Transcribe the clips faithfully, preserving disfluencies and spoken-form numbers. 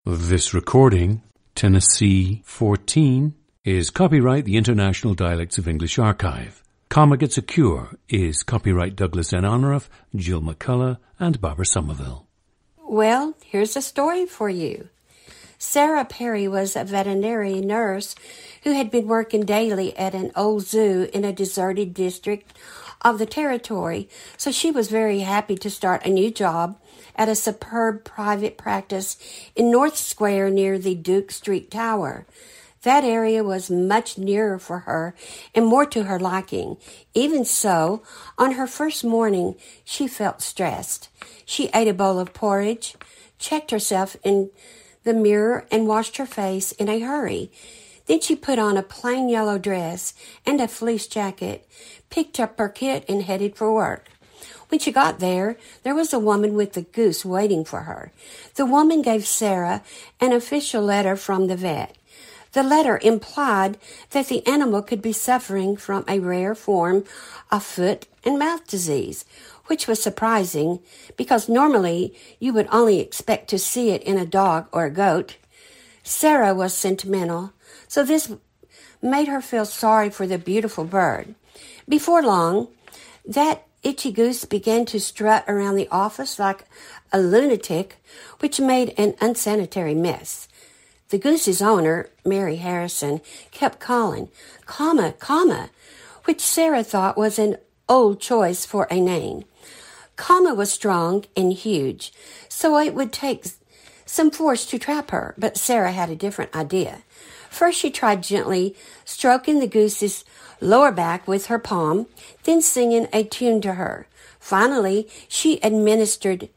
This recording, Tennessee fourteen, is copyright the International Dialects of English Archive. Comma Gets a Cure is copyright Douglas N. Honorath, Jill McCullough, and Barbara Somerville. Well, here's a story for you. Sarah Perry was a veterinary nurse who had been working daily at an old zoo in a deserted district of the territory, so she was very happy to start a new job at a superb private practice in North Square near the Duke Street Tower. That area was much nearer for her and more to her liking. Even so, on her first morning, she felt stressed. She ate a bowl of porridge, checked herself in the mirror, and washed her face in a hurry. Then she put on a plain yellow dress and a fleece jacket, picked up her kit, and headed for work. When she got there, there was a woman with a goose waiting for her. The woman gave Sarah an official letter from the vet. The letter implied that the animal could be suffering from a rare form of foot and mouth disease, which was surprising because normally you would only expect to see it in a dog or a goat. Sarah was sentimental, so this made her feel sorry for the beautiful bird. Before long, that itchy goose began to strut around the office like a lunatic, which made an unsanitary mess. The goose's owner, Mary Harrison, kept calling, comma, comma, which Sarah thought was an old choice for a name. Comma was strong and huge, so it would take some force to trap her, but Sarah had a different idea. First, she tried gently stroking the goose's lower back with her palm, then singing a tune to her. Finally, she administered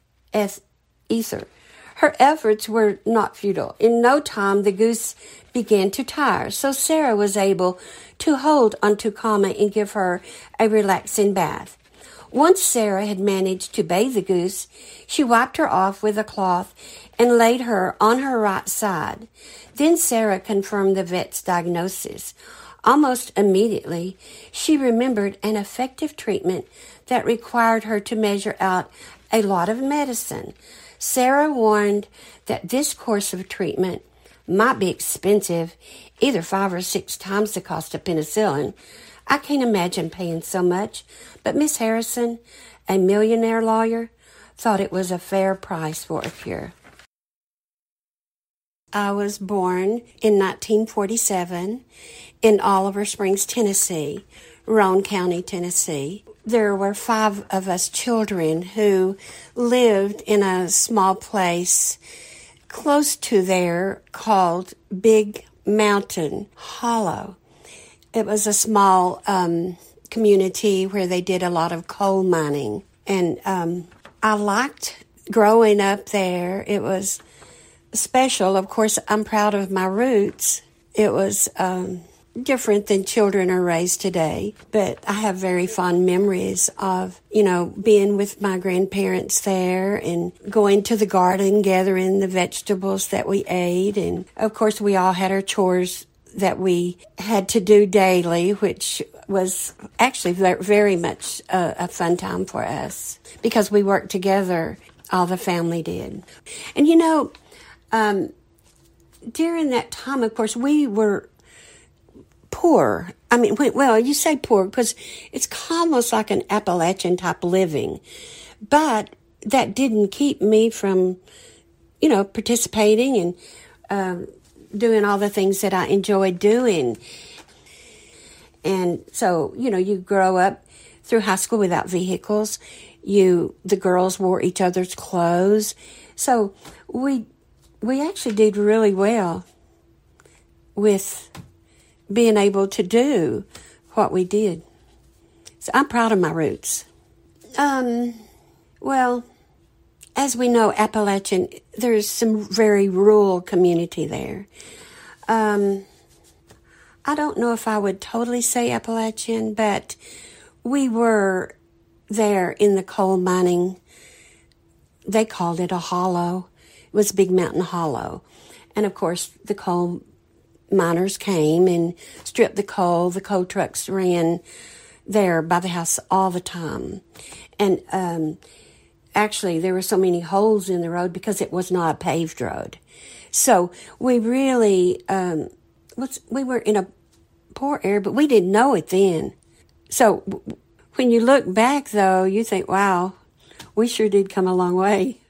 ether. Her efforts were not futile. In no time, the goose began to tire, so Sarah was able to hold onto Comma and give her a relaxing bath. Once Sarah had managed to bathe the goose, she wiped her off with a cloth and laid her on her right side. Then Sarah confirmed the vet's diagnosis. Almost immediately, she remembered an effective treatment that required her to measure out a lot of medicine. Sarah warned that this course of treatment might be expensive, either five or six times the cost of penicillin. I can't imagine paying so much, but Miss Harrison, a millionaire lawyer, thought it was a fair price for a cure. I was born in nineteen forty-seven in Oliver Springs, Tennessee, Roane County, Tennessee. There were five of us children who lived in a small place close to there called Big Mountain Hollow. It was a small um, community where they did a lot of coal mining. And um, I liked growing up there. It was special. Of course, I'm proud of my roots. It was um, different than children are raised today, but I have very fond memories of, you know, being with my grandparents there and going to the garden, gathering the vegetables that we ate. And of course, we all had our chores that we had to do daily, which was actually very much a, a fun time for us because we worked together, all the family did. And, you know, um, during that time, of course, we were poor. I mean, well, you say poor because it's almost like an Appalachian type living, but that didn't keep me from, you know, participating and um, doing all the things that I enjoyed doing. And so, you know, you grow up through high school without vehicles. You, the girls wore each other's clothes. So we, we actually did really well with being able to do what we did. So I'm proud of my roots. Um, well, as we know, Appalachian, there's some very rural community there. Um, I don't know if I would totally say Appalachian, but we were there in the coal mining. They called it a hollow. It was Big Mountain Hollow. And of course, the coal miners came and stripped the coal. The coal trucks ran there by the house all the time. And um, actually, there were so many holes in the road because it was not a paved road. So we really, um, was, we were in a poor area, but we didn't know it then. So when you look back, though, you think, wow, we sure did come a long way.